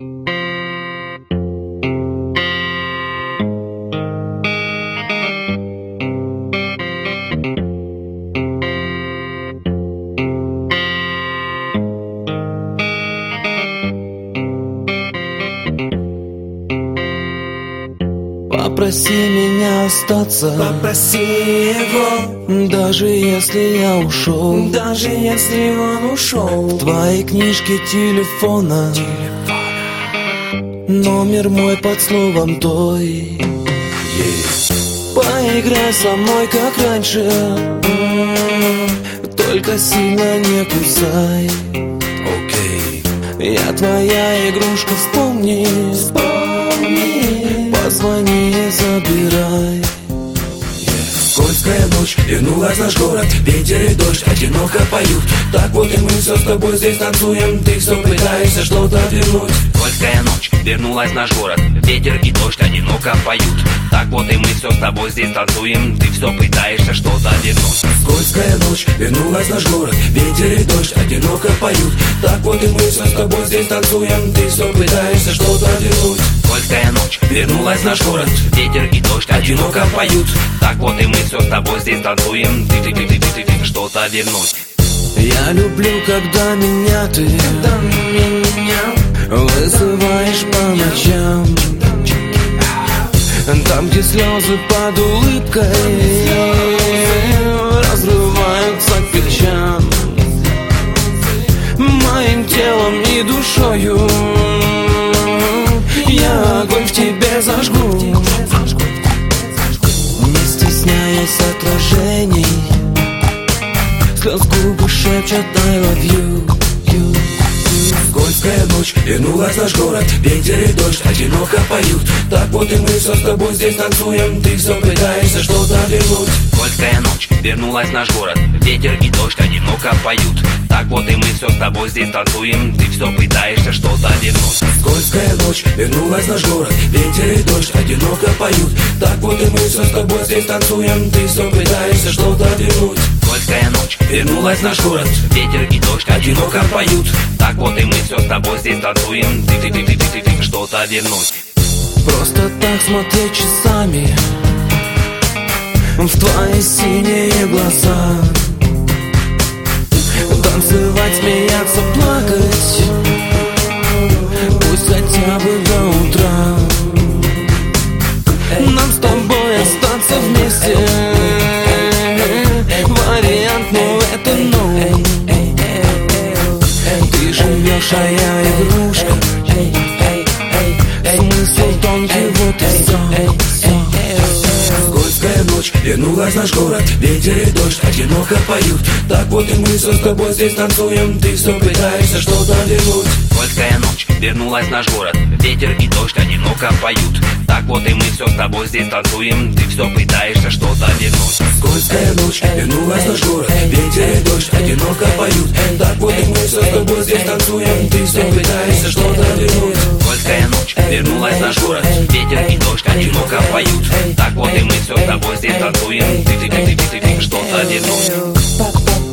Попроси меня остаться, попроси его, даже если я ушел, даже если он ушел. В твоей книжке телефона номер мой под словом той. Поиграй со мной, как раньше, только сильно не кусай. Я твоя игрушка, вспомни, позвони и забирай. Скользкая ночь, вернулась наш город, ветер и дождь одиноко поют. Так вот и мы все с тобой здесь танцуем, ты все пытаешься что-то вернуть. Скользкая ночь, вернулась наш город, ветер и дождь одиноко поют. Так вот и мы все с тобой здесь танцуем, ты все пытаешься что-то вернуть. Скользкая ночь, вернулась наш город, ветер и дождь одиноко поют. Так вот и мы все с тобой здесь танцуем, ты все пытаешься что-то вернуть. Скользкая ночь, вернулась наш город, ветер и дождь одиноко поют. Так вот и мы все с тобой здесь танцуем, ты что-то вернуть. Я люблю, когда меня ты вызываешь по ночам, там, где слезы под улыбкой разрываются к плечам. Моим телом и душою я огонь в тебе зажгу, не стесняясь отражений. Слез губы шепчут I love you. Скользкая ночь, вернулась наш город, ветер и дождь одиноко поют. Так вот и мы все с тобой здесь танцуем, ты все пытаешься что-то вернуть. Скользкая ночь, вернулась наш город, ветер и дождь одиноко поют. Так вот и мы все с тобой здесь танцуем, ты все пытаешься что-то вернуть. Скользкая ночь, вернулась наш город, ветер и дождь одиноко поют. Так вот и мы все с тобой здесь танцуем, ты все пытаешься что-то вернуть. Скользкая ночь, вернулась наш город, ветер и дождь одиноко поют. Так вот и мы все с тобой здесь танцуем, ты что-то вернуть. Просто так смотреть часами в твои синие глаза, танцевать, смеяться, плакать, пусть хотя бы до утра. Нам с тобой остаться вместе, вариант, но это новый. Ты живешь, а я игрушка, смысл тонкий, вот и все. Скользкая ночь, вернулась наш город, ветер и дождь одиноко поют. Так вот и мы все с тобой здесь танцуем, ты все пытаешься что-то вернуть. Скользкая ночь, вернулась наш город, ветер и дождь одиноко поют. Так вот и мы все с тобой здесь танцуем, ты все пытаешься что-то вернуть. Скользкая ночь, вернулась наш город, ветер и дождь одиноко поют. Так вот и мы все с тобой здесь танцуем, ты все пытаешься что-то вернуть. Скользкая ночь, вернулась наш город, ветер и дождь одиноко поют. Так вот и мы все с тобой здесь танцуем, ты что-то вернуть.